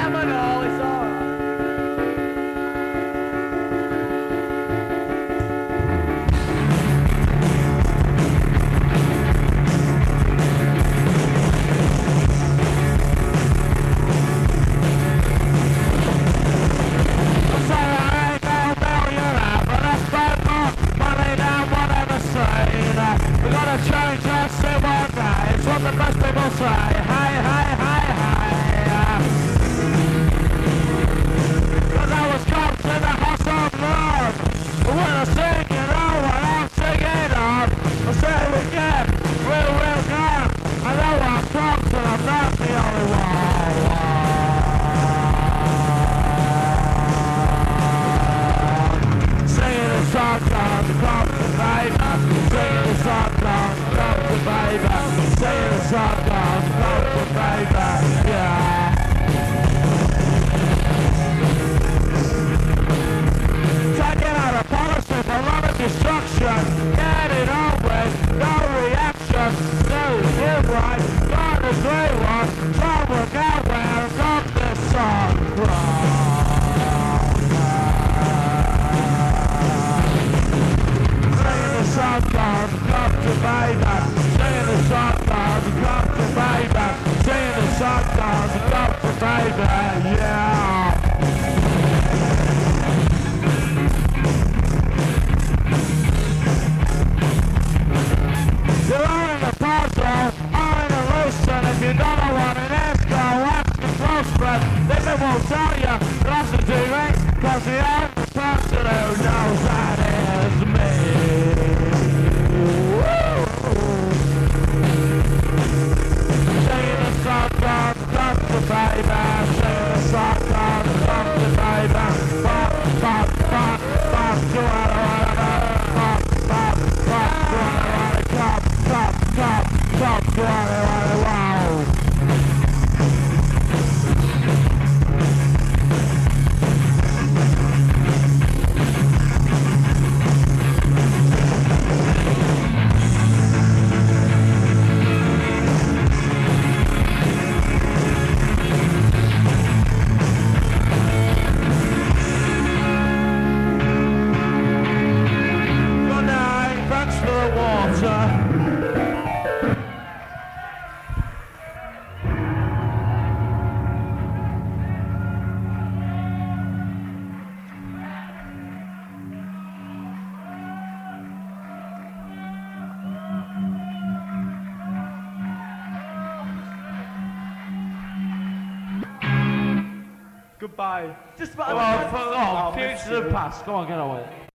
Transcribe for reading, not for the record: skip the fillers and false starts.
time ago, it's alright. We're gonna change our civil days. What the best people say. Hey, hey, hey, hey. Cause I was cops in the house of love. When I sing it on, when I'm singing up, I say it again, we'll come. I know I'm cops and I'm not the only one. Singing a song called The Cops and Baby. Singing a song called The Cops and Baby. Singing a song called The Cops and Baby. Yeah. Taking out a policy for running destruction. Get it on with no reaction. Do it right. Not a great one. Try to work out where I got this song from. Song called Come to Baby. Singing the song called Come to Baby. Singing the song called Come to Baby. Yeah. You're all in the puzzle, all in the illusion. If you don't know what it is, go watch the close friend. They won't tell you that's the TV, cause the only person who knows that is me. Singing the song called Come to Baby. Singing the song called Come to Baby. Pop, pop, pop, pop, do I wanna pop, pop, pop, do I wanna cop, cop, cop, cop, do I wanna wow. Goodbye. Just Well, future to the past. Go on, get away.